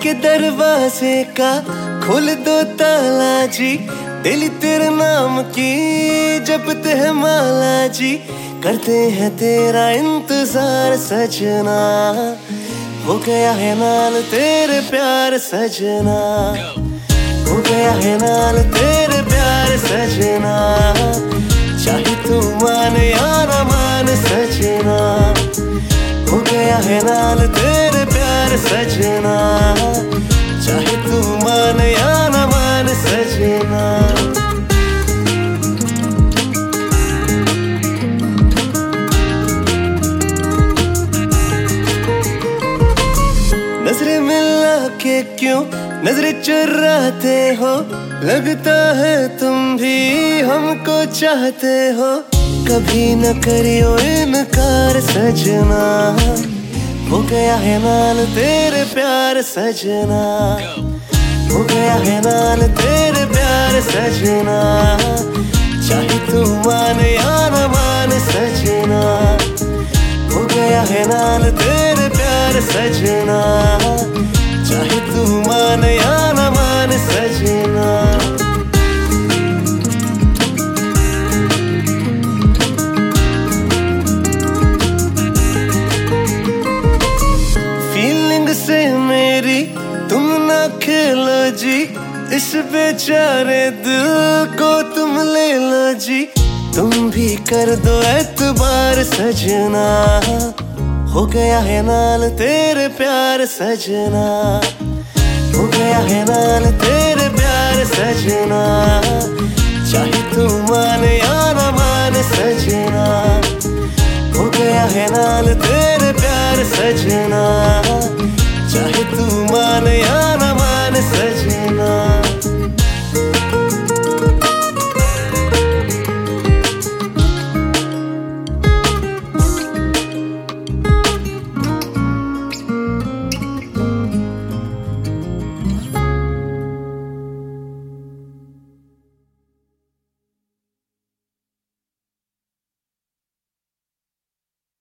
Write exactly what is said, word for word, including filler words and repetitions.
के दरवाजे का खोल दो ताला जी, दिल तेरे नाम की जपते हैं माला जी। करते हैं तेरा इंतजार सजना, हो गया है नाल तेरे प्यार सजना, हो गया है नाल तेरे प्यार सजना। चाहे तू मान या ना मान सजना, हो गया है नाल तेरे प्यार सजना। चाहे तू मान या ना मान सजना। नजरें मिला के क्यों नजरें चुराते हो, लगता है तुम भी हमको चाहते हो। कभी न करियो इनकार सजना, हो गया है नाल तेरे प्यार सजना, हो गया है नाल तेरे प्यार सजना। चाहे तू मान या ना मान सजना, हो गया है नाल तेरे प्यार सजना। चाहे तू मान या ना मान सजना। फीलिंग से मेरी तुम ना खेलो जी, इस बेचारे दिल को तुम ले लो जी। तुम भी कर दो एतबार सजना, हो गया है नाल तेरे प्यार सजना, हो गया है नाल तेरे प्यार सजना। चाहे तू मान या ना मान सजना, हो गया है नाल तेरे प्यार सजना। चाहे तू मान या